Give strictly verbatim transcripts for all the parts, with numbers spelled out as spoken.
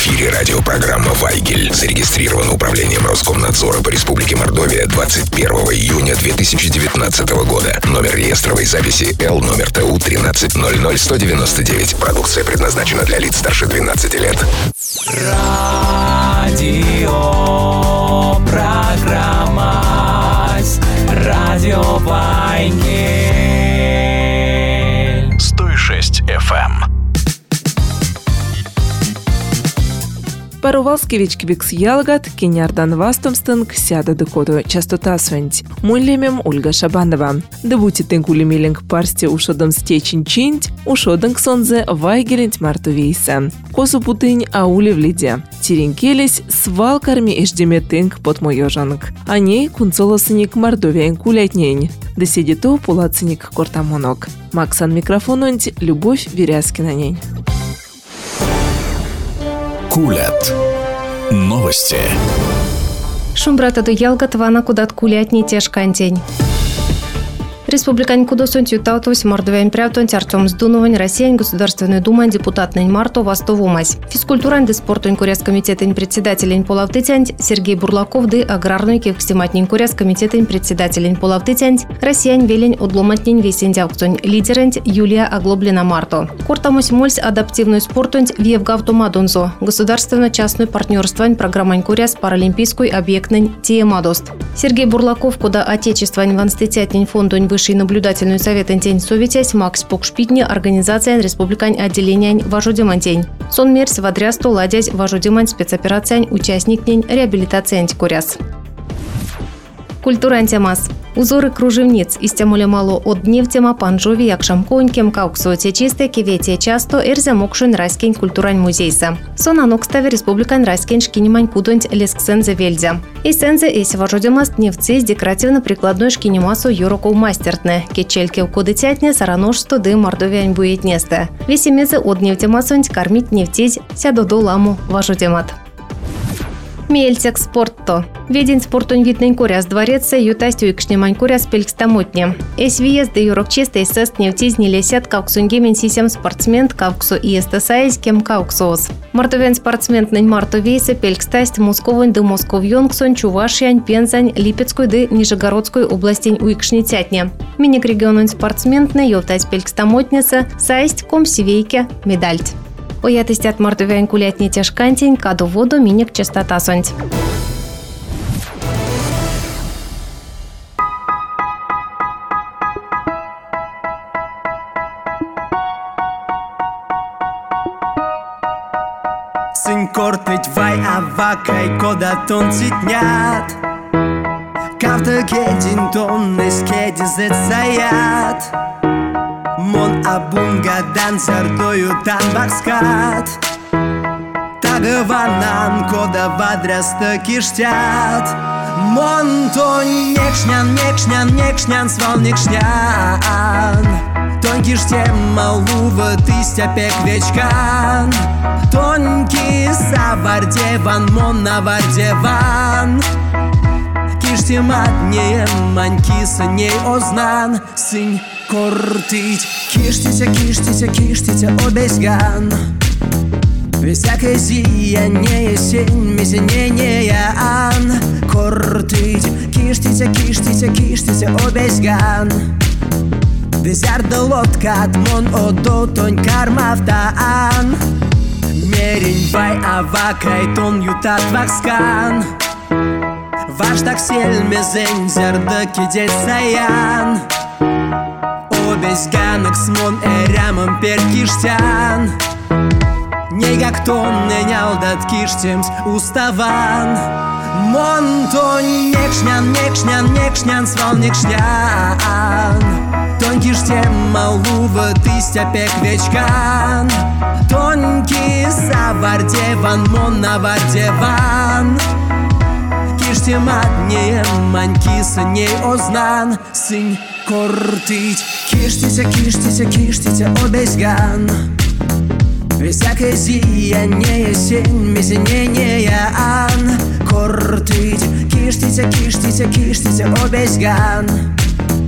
эфире радиопрограмма «Вайгель». Зарегистрирована управлением Роскомнадзора по Республике Мордовия двадцать первого июня две тысячи девятнадцатого года. Номер реестровой записи Л номер Т У тринадцать ноль ноль сто девяносто девять. Продукция предназначена для лиц старше двенадцати лет. Радио программа Радио Вайгель сто шесть эф эм. Парувалский бикс ялгат, кенярдан вастомстынг сяда декоду частота свинть. Муллемем Ольга Шабанова. Дебути тенгулемилинг парсте ушодом стечин чинть, ушодом сонзе вайгелент мартувейса. Косу путынь аули в лиде. Теренкелись свалкарми иждеметынг под моёжанг. А ней кунцолосыник мордовяин кулятнень. Доседито пулацыник кортамонок. Максан микрофонунть Любовь Верязкина нень. Кулят. Новости. Шумбрата до ялгат вана кудат кулятни тяжкантень. Республикань кудосун тютаутовсь мордовян прявтон Артем Сдуновань Россиян Государственной Думань депутат нень марто вастовумась. Физкультурань де спортунь куряс комитетень председателень полавтытянь Сергей Бурлаков де аграрный кевкстиматнень куряс комитетень председателень полавтытянь Россиян велень одломатнень весендяукцунь лидеренть Юлия Оглоблина марто. Кортамусь мольс адаптивную спортунь вьевгавтомадонзо государственно-частную партнерствань программань куряс паралимпийской объектнень Тиемадост. Сергей Бурлаков куда отечествань ванстытятнень фондунь Высший наблюдательный совет интень советясь Макс Покшпитни организация республикань отделения важудемантень. Сон мерс вадрясту ладязь важудемань спецоперациянь участникнень реабилитациянь куряс. Культура антимас. Узоры кружевниц из тямуля мало от днев тема панжови якшам конькем кауксу чисте кивете часто эрзя мокшун райскень культурань музейса. Сон анокставе республикань райскень шкинимань кудонть лесксензе вельзя. И сензе эси важудемас дневцы с декоративно-прикладной шкинимасу юроков мастертне. Кечельки у кодытятне сараножсто ды мордовянь буетнесте. Весемезе от дневтемасонть кормить нефтезь сядодо ламу важудемат. Мельцек спортто. Ведень спортунь витнень куряс дворец ютастю икшнемань куряс пелькстамотне. Эс виез де юрок чисто эсэст нефтиз не лесят кауксунгемен сисем спортсмен кауксу и эстасайз кем кауксоз. Мартовен спортсмен нень марто вейсе пелькстасть Московонь де Московьонксон, Чувашьянь, Пензань, Липецкой де Нижегородской областень уикшнитятне. Миник региононь спортсмен не йовтась пелькстамотнеса, сайсть ком сивейке медальть. Оятыстят мордовян кулятни тяжкантень, каду воду миник частота сонть. Сынь кортыть вай авакай кода тон цитнят. Кавта кедин тон эскедизет саят. Мон абунгадан сардою там бакскат. Тагаванан кода вадряста киштят. Мон то некшнян, некшнян, некшнян, свал некшнян. Тонкий штем малува тыстя пек вечкан. Тонкий савардеван, мон навардеван. Киштематнее манькиса ней ознан. Сынь кортыть. Киштися, киштися, киштися обезган. Всякое сияние сень мезенения ан. Кортыть. Киштися, киштися, киштися обезган. Дезярда лодка отмон одо тонь кармавтаан. Мерень вай авакай тон ютат вакскан. Ваш так сель мезень зярда кидеть саян. Обезганок смон эрямом перкиштян. Ней как тон ненял дат киштемс уставан. Мон то некшнян, некшнян, некшнян, свал некшнян. Тонкий штем малува тыстя пек вечкан. Тонкий савардеван, мон навардеван. Киштематнее манькиса ней ознан. Сынь кортыть. Киштися, киштися, киштися обезган. Всякое сияние сень мезенения ан. Кортыть. Киштися, киштися, киштися обезган.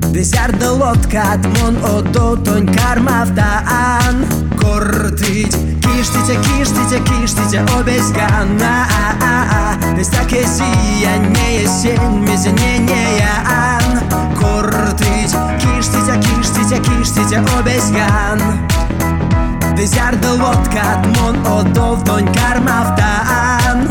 Десерда лодкат мон одотонь кармавтаан кортить. Киштите, киштите, киштите обезган. Дестаке сияние сень мезененеян кортить. Киштите, киштите, киштите обезган. Десерда лодкат мон одотонь кармавтаан.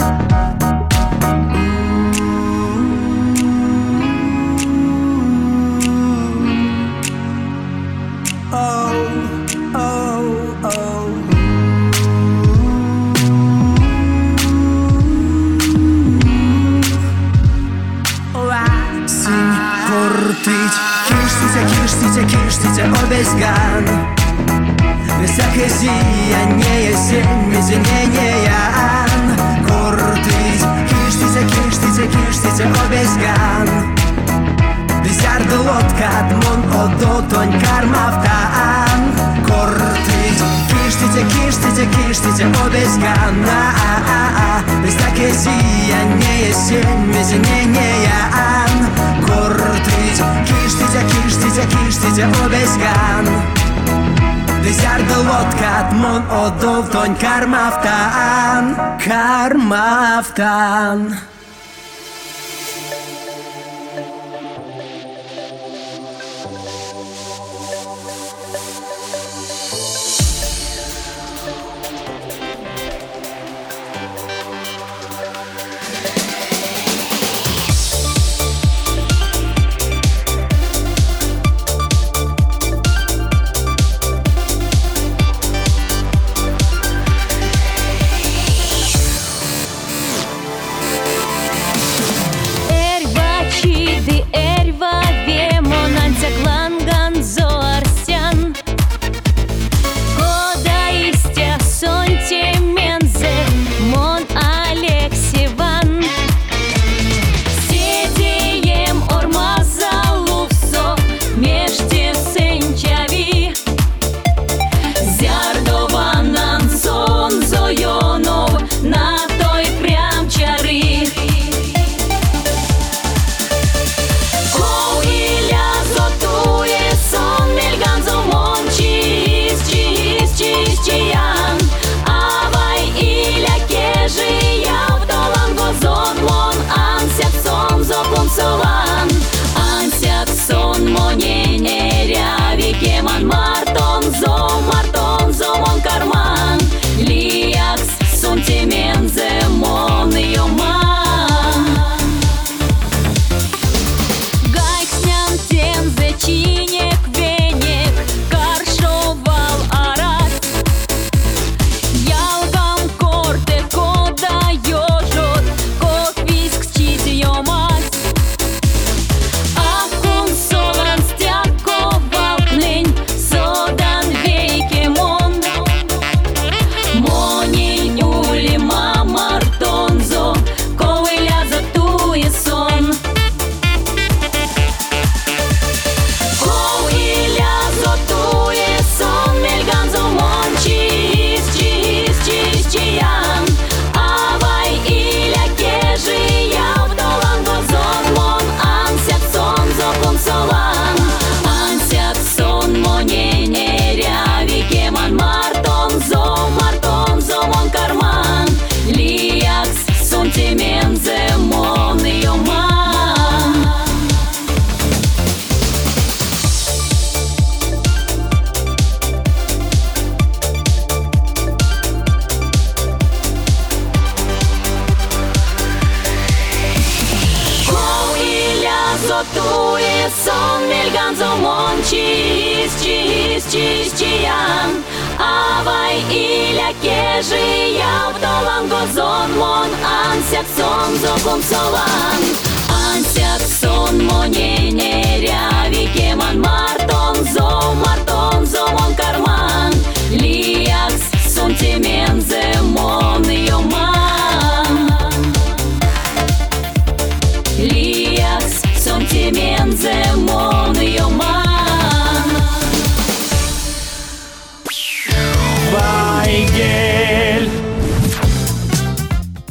Киштите, киштите, киштите обезган. Без всякой сияние сень мезененеян кортить. Киштите, киштите, киштите обезган. Десерда лодкат мон одотонь кармавтаан кортить. Киштите, киштите, киштите обезган. Без всякой сияние сень мезененеян кортить. Киштите, киштите, киштите обезган. Десерда лодкат мон одотонь кармавтаан кармавтаан.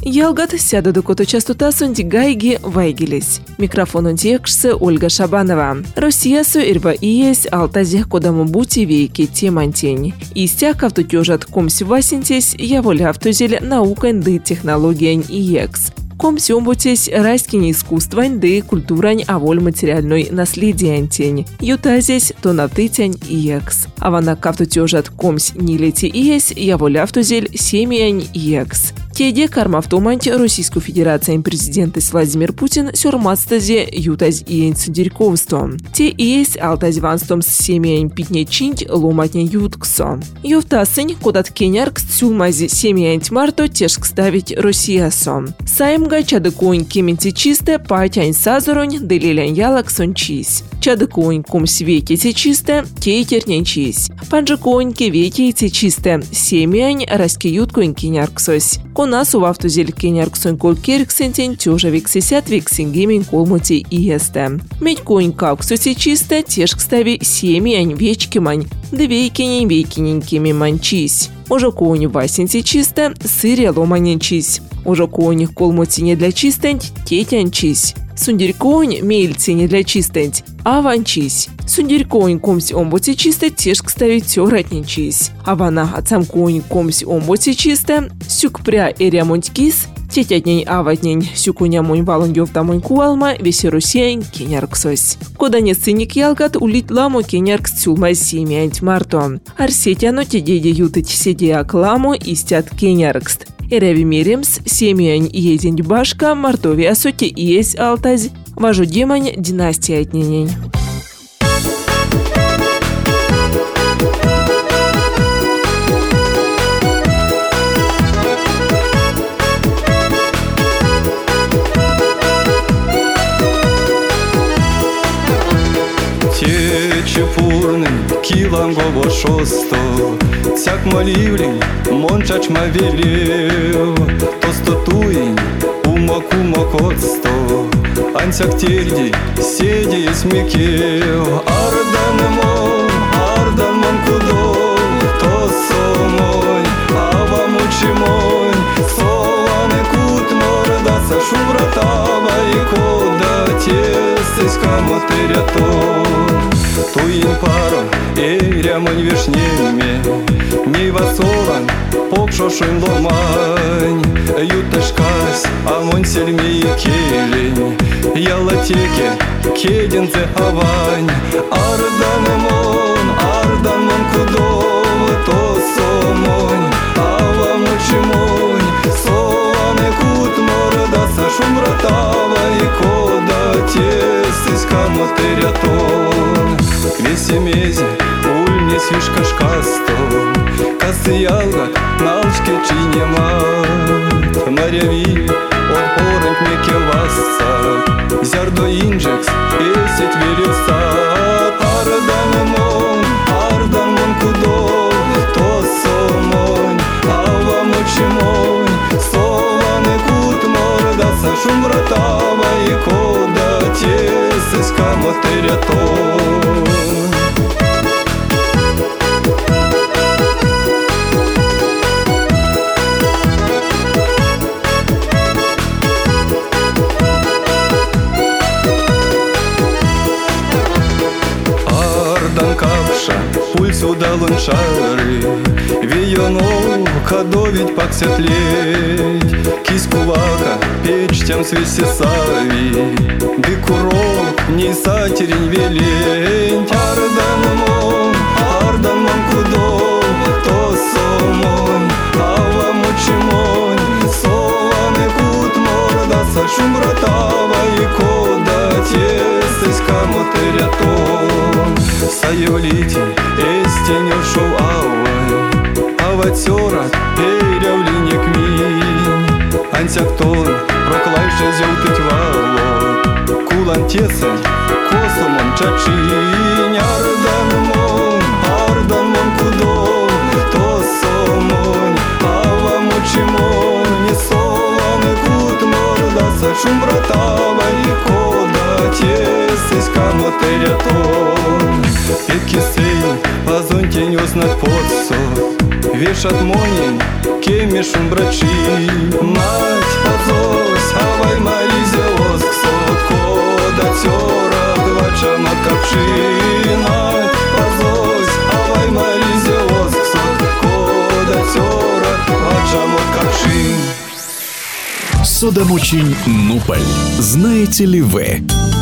Ялгат сяда до кото частота сонди гайги вайгились. Микрофон текшсе Ольга Шабанова. Россия су ирба иес алтазех кодаму бути вейки темантень. Истяк автотежат комси васинтесь, я воля автозель наука инды технология иекс. Комси омбутесь райские искусствань да культурань аволь материальной наследиантень. Ютазесь то навтытянь иекс. Авана кавтотежат комсь нилети иес, я воля автозель семьянь иекс. Теде кармавтоманти Российскую Федерацию президент Владимир Путин сюрматстазе ютаз иен сындерьковсто. Те иес алтаз ванстом с семьян питне чинть ломатне ютксо. Ювтасынь кодат кенярк сюлмази семьян марто тешк ставить Россиясо. Саимга чадыкоин кементи чисте патянь сазоронь делилянь ялак сончись. Чадыкоин комсь векете чисте тейтернянчись. Панжыкоин кеветейте чисте семьян раски юткоин кенярксось. Нас у автозель кенярксон кол керксентень тёжа виксесят виксингемень колмоти иесте. Медь коин кауксоси чисте тешк стави семьянь вечкимань, двейкинень вейкиненькими манчись. Уже кони васенти чисте сыря ломаненчись. Уже кони колмоти не для чистень тетянчись. Сундерькоин мельци не для чистень, а ванчись. Сундерькоин комсь омботи чисте тешк ставить тёратненчись. А вана отсам коин комсь омботи чисте сюкпря и ремонткис, тетятнень аватнень сюкунямонь валоньёв тамонь куалма весе Россиян кенярксось. Кодане сценик ялгат улит ламо кеняркс цюлма семьянь марто. Арсетяно тедеде ютыть седеак ламо истят кеняркст. Эреви миремс семьянь иезень башка мартови асоти иес алтаз важу демань династия отненень. Чепурний кілангово шосто, цяк молівлінь, мончач ма велів, то стотуїнь, умоку мокоцто, анцяк тільді, сіді сміків, арданемон, арданмон кудов, то сомонь, ава мучимонь, соване кут мордаса шубратава і кода тєсиська мотерятон. Туин паром и рямонь вишнеме, ми васован покшошин ломань, ютышкась, амонь сельми и келень, ялатеке, кеденце авань, арданемон, арданмон кудов, то сомонь, ава мучимонь, соване кут мордаса шумратава и кода тесиська мотерятон. Весемезе, уль не свишка шкасто, касы ялгат, налшке чинема, маряви, от порынк меке васса, зярдо инжекс, эсет велюса, арданемон, арданмон кудов, то сомонь, ава мучимонь, соване кут мордаса шумбратава и кода тесиська мотерятон. Пульс удалон шары, веянов кадовить паксетлеть, кискувака печь тем свисесави, дыкурок не сатерень велень, арданмон, арданмон кудов, то сомонь, ава мучимонь, сованы кут мордаса шумратава и кода тесиська мотерятон. Сайолите, эстенер шоу ауай, аватёрат, перявленек минь, антяктон, проклайше зелтыть вало, кулан тесен, косомон чачинь, арданмон, арданмон кудов, то сомонь, ава мучимонь, не сованы кут мордаса шумбратава и кода тесиська мотерятон. Петки сейн, позонь тенёс над подсо, Решат монин, кемешун брачи. Мать позос, авай маризе лоск сотко, да тёра двача на капши. Мать позос, авай маризе лоск сотко, да тёра двача на капши. Судомучень Нуполь. Знаете ли вы?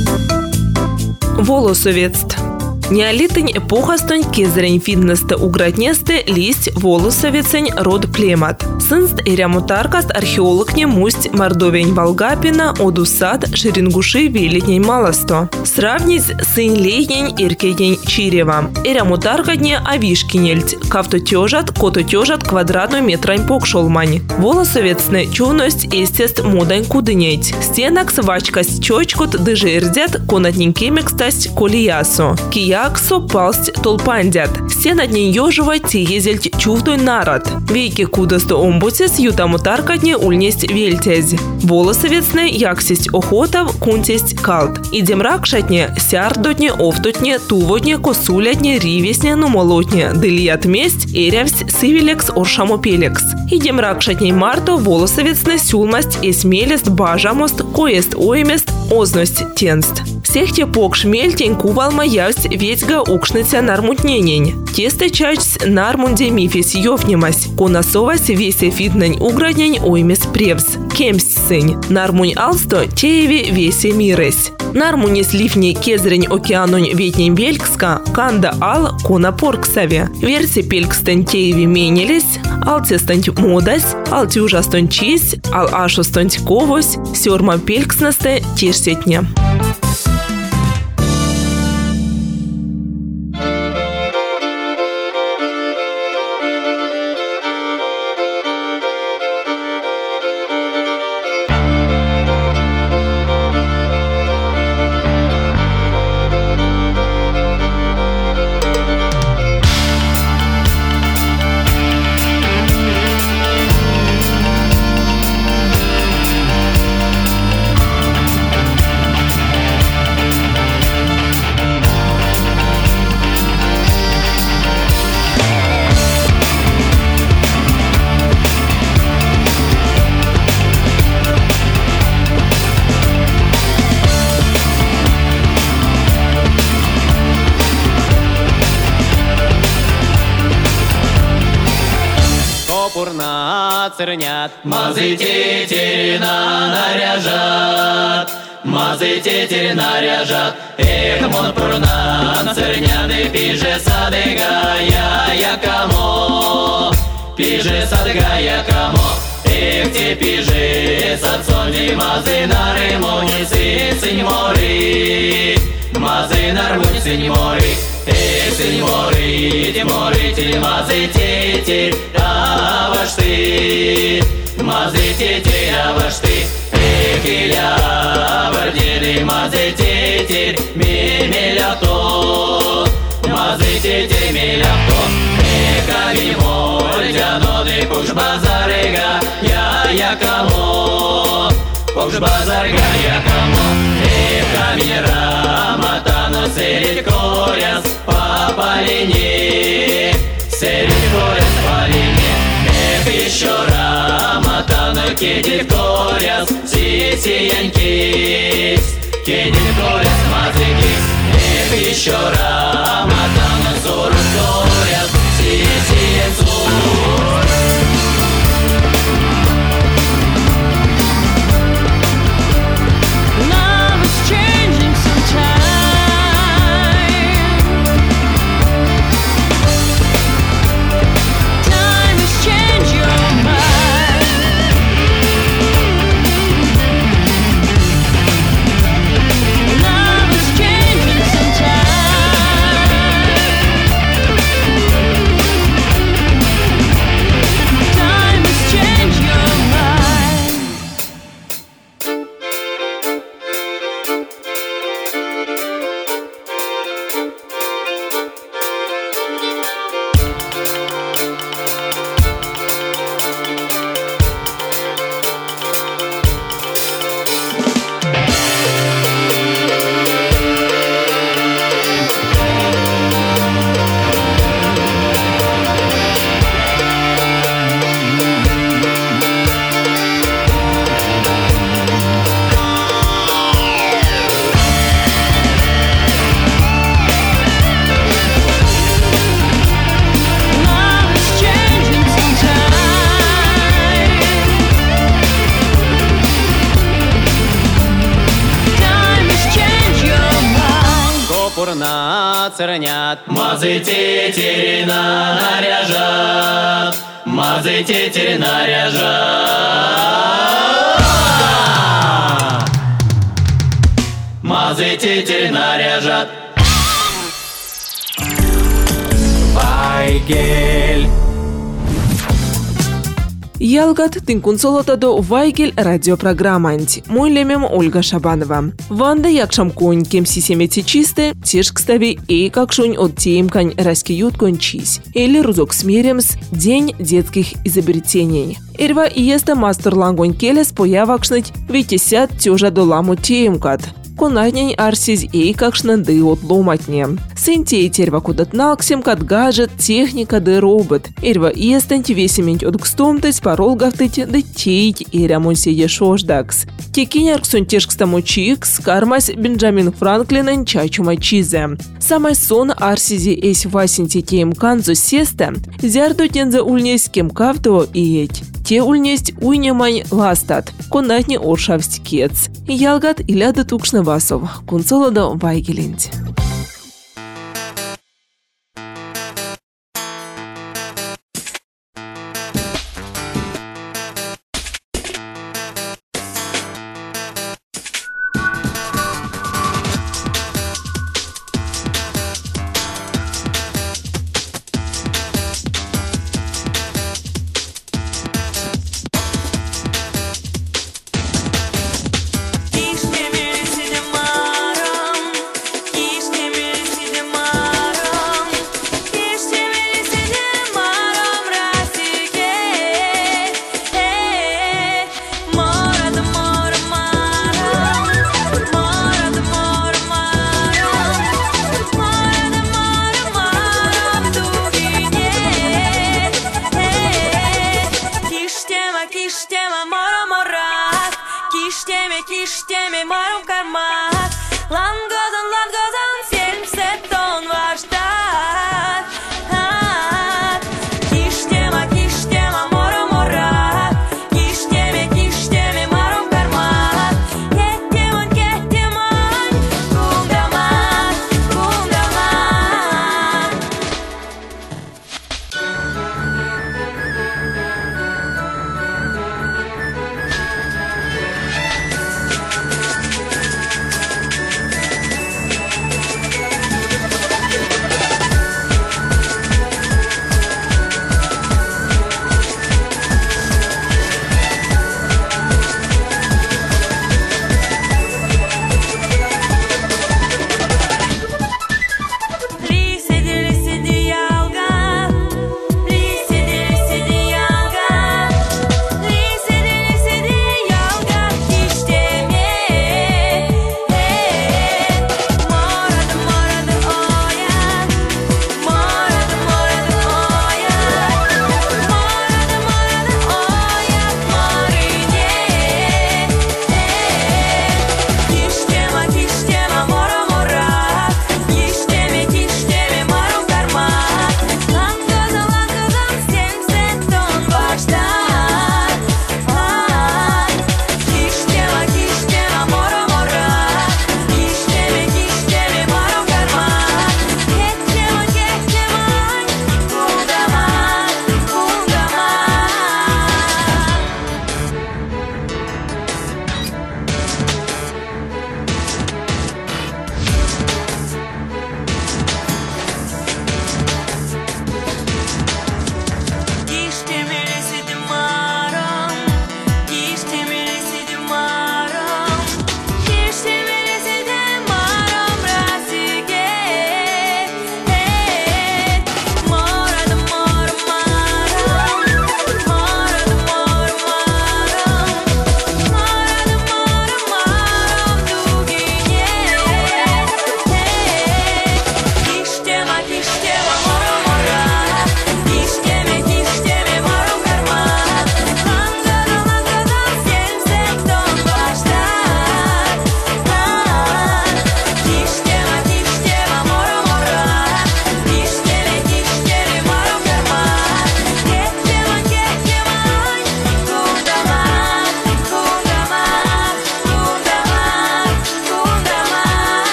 Волосовецт. Неолитень эпоха стонь кезрень фиднесте угратнесте листь волосовецень род племат. Сынст ирямутаркаст археолог не мусть мордовень Волгапина одусад шерингуши велетней малосто. Сравнить сын лейнень иркетень Чирева. Ирямутаркадне авишкинельть. Кавто тёжат, кото тёжат квадратную метрань покшолмань. Волосовецне чувность эстест модань кудынеть. Стенак свачкасть чочкот дыжердят конатненькемекстасть колиясо. Кияксо палсть толпандят. Стенадне ёжевать тиезельть чувдой народ. Вейки кудасто омбутес ютамутаркадне ульнесть вельтезь. Волосовецне яксесть охотав кунтесть калт. Идемрак шатне сярдотне офтотне тувотне косулятне ривесне нумолотне дылият месть эрявсь сывелекс оршамопелекс. Идемрак шатне марто волосовецне сюлмасть эсмелест бажамост коест оймест озность тенст. Всех те покш мельтень кувалма явсть ветьга укшныця нармутненень. Тесто часть нармунде мифис ёвнемась. Конасовась весе фитнень уграднень оймес превс. Кемсть сынь. Нармунь алсто тееви весе миресь. Нармуни сливни кезрень океанунь ветнень белькска, канда ал кона порксаве. Верси пелькстань тееви менелись, алцестань модась, алтюжастонь чись, ал ашустонь ковось, сёрма пелькснасте тешсетне. Пурна цернят, мазы тетерина наряжат, мазы тетерь наряжат. Эх, мон пурна церняды пиже садыга я якамо, пиже садыга якамо. Эх, те пиже садсонди мазы нарымони сынь мори, мазы нармунь сынь мори. Эх, сынь мори, те мори, те мазы тетерь, аваш ты, мазы тетерь, аваш ты. Эх, иля, вардели, мазы тетерь, мемелято, мазы тетерь, мелято. Эх, авимоль, дяноды, пуш базарыга, я якамо, пуш базарыга, якамо. Эх, камера, матано, серить коряс, по полине, серить коряс по лине. Эх, еще раматано, кедит коряс, сисиянькис, кедит коряс, мазыкис. Эх, еще раматано, зору коряс, сисиянцу. цернят. Мазы тетери наряжат, мазы тетери наряжат, мазы тетери наряжат. Вайгель. Ялгат тынкун солотадо Вайгель радиопрограмманти. Мой лемем Ольга Шабанова. Ванда якшам конь кем сисемети чисте, теш кстави и как шунь от тем кань раскиют кончись. Или рузок смеремс день детских изобретений. Ирва и еста мастер лангонь келес появакшныть витесят тёжа доламу теемкат. Конатнень арсиз и как шнанды от ломатне. Сентей терва кудат налксем кат гаджет, техника да робот. Ирва естанти весемень от гстомтать парол гафтыть да тейт и ремонсиде шождакс. Текинярк сунтешкстаму чикс, кармась Бенджамин Франклинен чачума чизе. Самай сон арсизи эсь васенти теем канзу сеста, зярду тензе ульнесь кем кавто и эть. Те ульнесть уйнемань ластат, конатни оршавсть кец. Ялгат иляда тукшна васов, кунцолода Вайгелинти.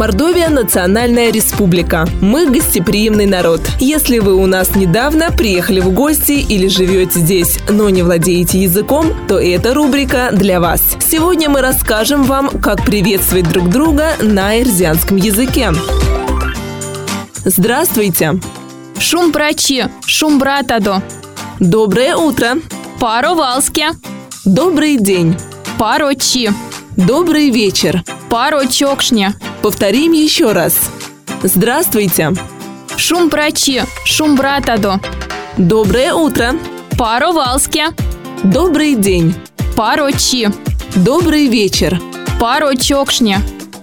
Мордовия – национальная республика. Мы гостеприимный народ. Если вы у нас недавно приехали в гости или живете здесь, но не владеете языком, то эта рубрика для вас. Сегодня мы расскажем вам, как приветствовать друг друга на эрзианском языке. Здравствуйте! Шум прачи, шум братадо. Доброе утро! Паро валске. Добрый день! Паро чи. Добрый вечер! Паро чокшня. Повторим еще раз. Здравствуйте! Шум прачи, шум братадо. Доброе утро! Паро валске. Добрый день! Паро чи. Добрый вечер! Паро чокшня.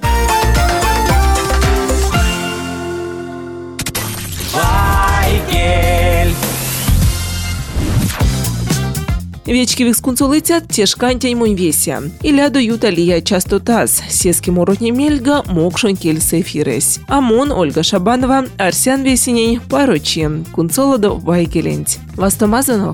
Вечки вискунцулитят тешкантянь мунвеся. Иля дают алия частотаз. Сески моротни мельга мокшон кельсе эфирес. Амон Ольга Шабанова, Арсян Весенень, Парочи. Кунцолодо Вайгелент. Вастомазанок.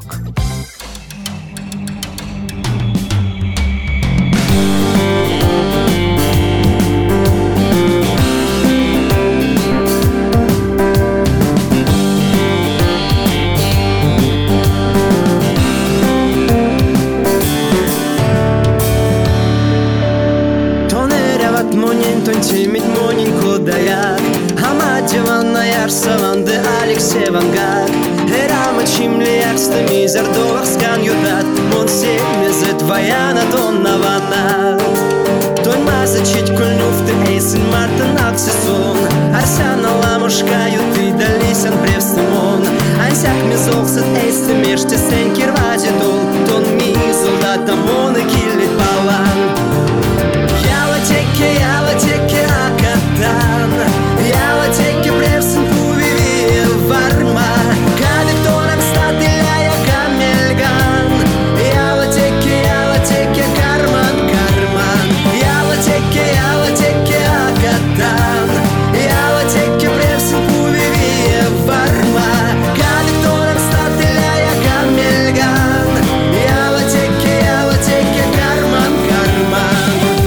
Тимит моненько даяк, Амадеван Ярсаванде Алексей Вангак. Эрама чимли ярстами зардоварскан юдат, Мон семезет ваяна тонна ванна. Той мазачить кульнуфты эйсен мартен аксесон, Арсяна ламушка юты далисен превстемон. Ансяк мезолсет эйсте меште сенкер вазидол, Тон мизол да тамоны киллит балан. Яла теке, яла теке акатан, яла теке превсен пувивил варма, кады тонам статиляя камельган. Яла теке, яла теке карман, карман, яла теке, яла теке акатан, яла теке превсен пувивил варма, кады тонам статиляя камельган. Яла теке, яла теке карман, карман.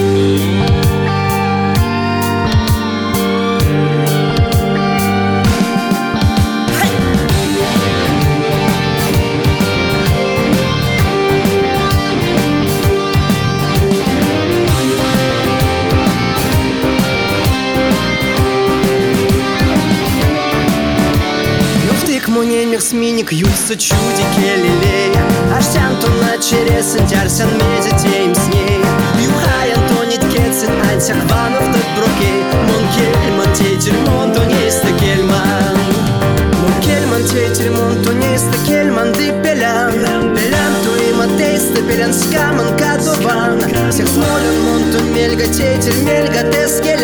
Муненьмих сминик юса чуди келелей, Арсян тонна чересен тярсян медитеем с ней. Юхаян тонит кетсен ансяк ванов так брокей. Мон кельман тейтель мон тонейста кельман. Мон кельман тейтель мон тонейста кельман ды пелян. Пелян туима тейста пелян скаман кадован. Всех смолен мон тон мельга тейтель мельга тес кель.